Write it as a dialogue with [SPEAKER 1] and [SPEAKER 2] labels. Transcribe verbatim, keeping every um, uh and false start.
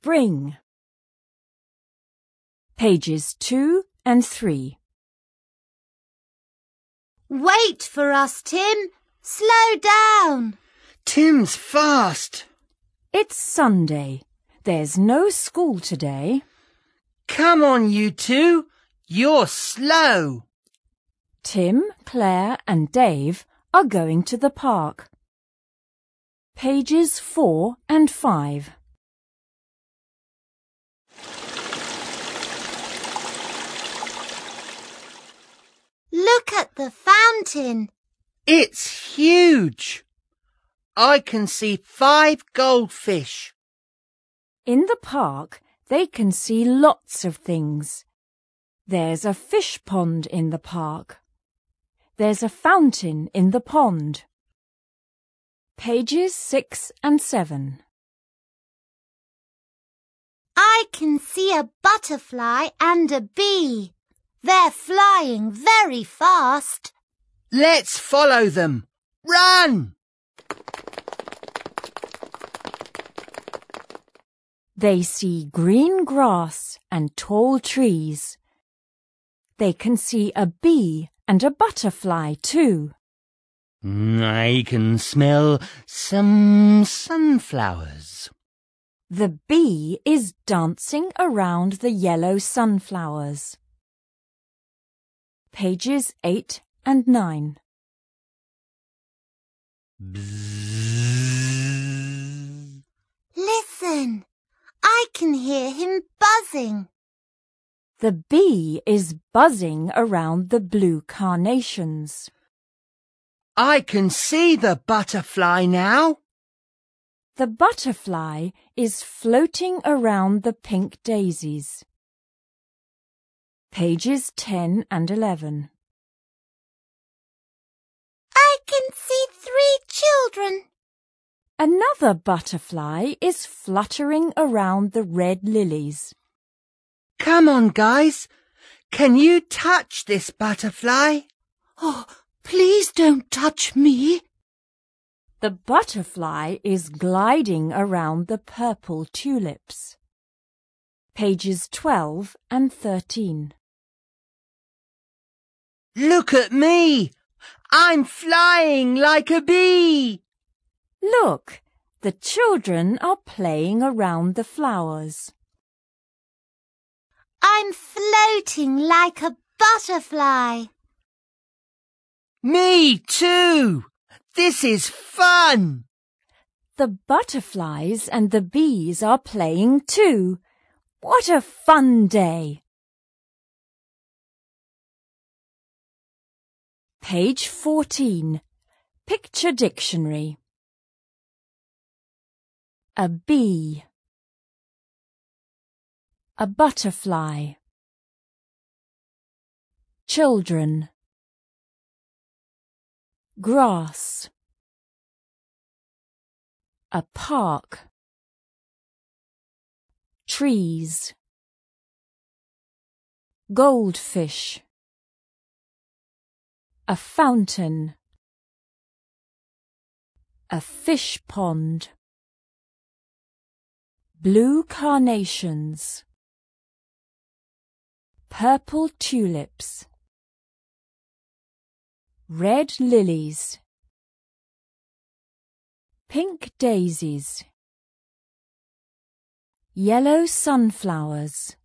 [SPEAKER 1] spring. Pages two and three.
[SPEAKER 2] Wait for us, Tim. Slow down.
[SPEAKER 3] Tim's fast.
[SPEAKER 1] It's Sunday. There's no school today.
[SPEAKER 3] Come on, you two. You're slow.
[SPEAKER 1] Tim, Claire and Dave are going to the park. Pages four and five.
[SPEAKER 2] Look at the fountain.
[SPEAKER 3] It's huge. I can see five goldfish.
[SPEAKER 1] In the park, they can see lots of things. There's a fish pond in the park. There's a fountain in the pond. Pages six and seven.
[SPEAKER 2] I can see a butterfly and a bee. They're flying very fast.
[SPEAKER 3] Let's follow them. Run!
[SPEAKER 1] They see green grass and tall trees. They can see a bee and a butterfly too.
[SPEAKER 3] I can smell some sunflowers.
[SPEAKER 1] The bee is dancing around the yellow sunflowers. Pages eight and nine.
[SPEAKER 3] Bzzz.
[SPEAKER 2] Listen, I can hear him buzzing.
[SPEAKER 1] The bee is buzzing around the blue carnations.
[SPEAKER 3] I can see the butterfly now.
[SPEAKER 1] The butterfly is floating around the pink daisies. Pages ten and eleven.
[SPEAKER 2] I can see three children.
[SPEAKER 1] Another butterfly is fluttering around the red lilies.
[SPEAKER 3] Come on, guys. Can you touch this butterfly?
[SPEAKER 2] Oh, please don't touch me.
[SPEAKER 1] The butterfly is gliding around the purple tulips. Pages twelve and thirteen.
[SPEAKER 3] Look at me. I'm flying like a bee.
[SPEAKER 1] Look, the children are playing around the flowers.
[SPEAKER 2] I'm floating like a butterfly.
[SPEAKER 3] Me too. This is fun.
[SPEAKER 1] The butterflies and the bees are playing too. What a fun day! Page fourteen. Picture Dictionary. A bee. A butterfly. Children. Grass. A park. Trees. Goldfish. A fountain. A fish pond. Blue carnations. Purple tulips. Red lilies. Pink daisies. Yellow sunflowers.